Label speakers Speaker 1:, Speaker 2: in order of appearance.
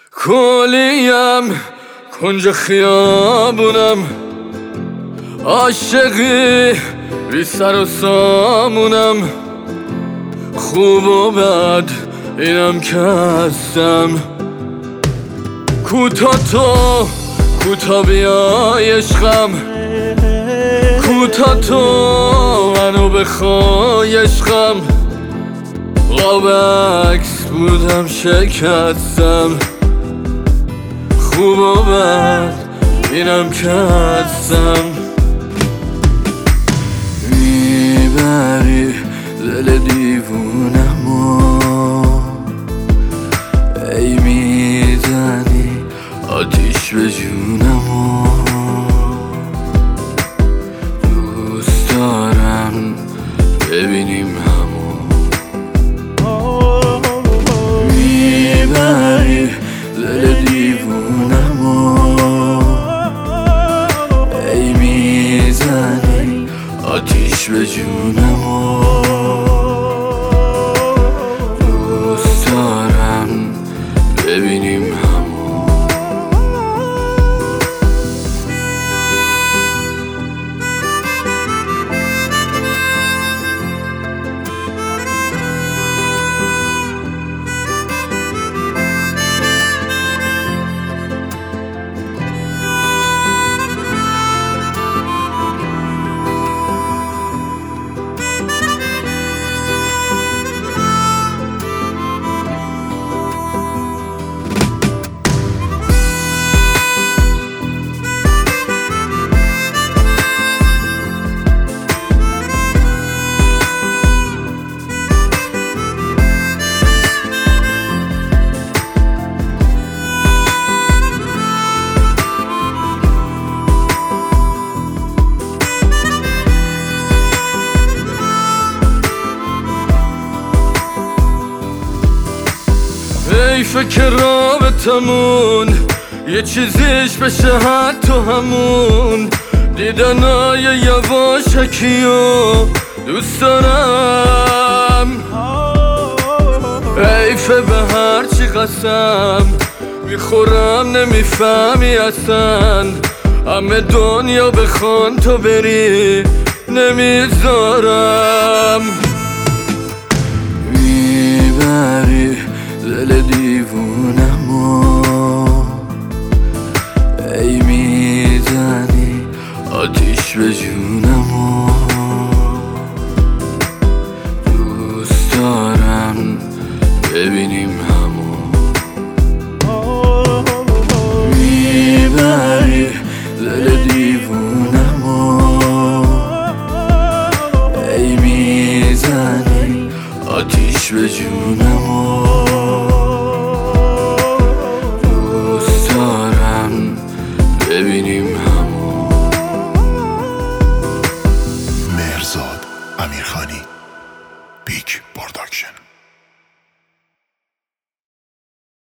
Speaker 1: کلیم کنج خیابونم، عاشقی بی سر و سامونم، خوب و بد اینم که هستم. کوتا تو کوتا بیای عشقم، کوتا تو منو بخوای عشقم. قاب عکس بودم شکستم، خوب و بد اینم که هستم. میبری دل دیوونمو، ای میزنی آتیش به جونمو. دوست دارم ببینیم همو. میبری دل دیوونمو، ای میزنی آتیش به جونمو. دوست دارم ببینیم همو. ای فکر رابطمون یه چیزیش بشه حتی همون دیدنای یواشکیو دوست دارم. حیفه به هرچی قسم میخورم نمیفهمی اصلا، همه دنیا بخوان تو بری نمیذارم. میبری دل دیوونمو، ای میزنی آتیش به جونمو. دوست دارم ببینیم همو. میبری دل دیوونمو، ای میزنی آتیش به جونمو. دوست دارم ببینیم همو.
Speaker 2: مهرزاد امیرخانی.